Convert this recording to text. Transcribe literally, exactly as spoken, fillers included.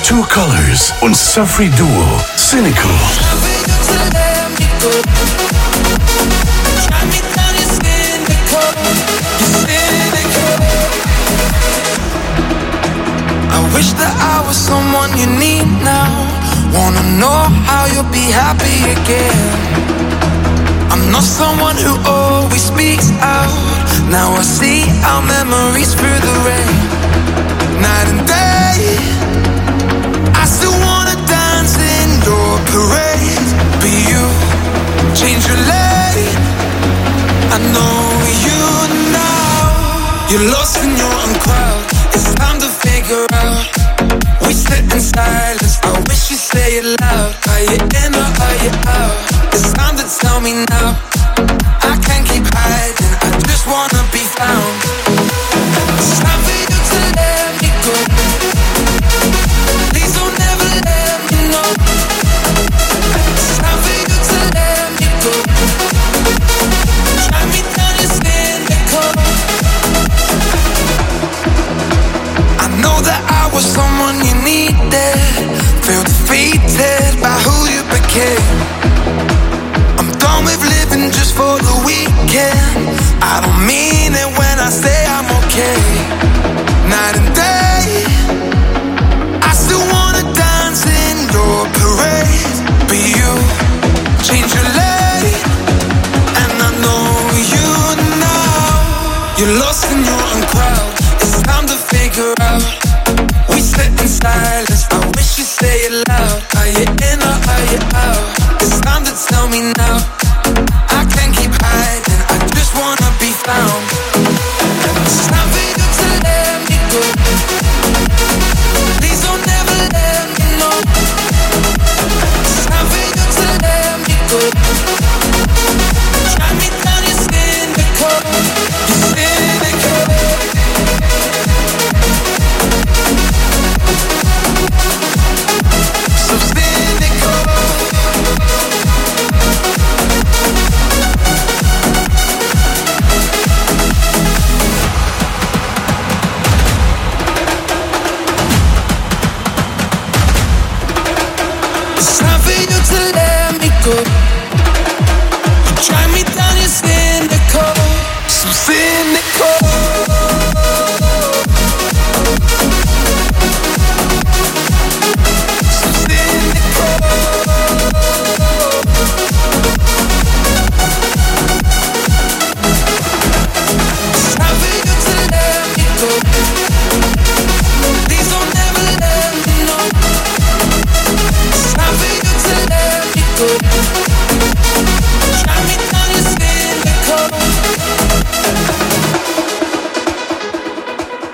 Two Colors und Safri Duo, Cynical. I wish that I was someone you need now. Wanna know how you'll be happy again. I'm not someone who always speaks out. Now I see our memories through the rain. Night and day, I still wanna dance in your parade. But you change your lane. I know you now. You're lost in your own crowd. It's time to figure out. We sit in silence. I wish you'd say it loud. Are you in or are you out? It's time to tell me now. I can't keep hiding. I just wanna be found. It's time for you to let me go. Please don't ever let me know. It's time for you to let me go. Drag me down your cynical. I know that I was someone you needed. Feel the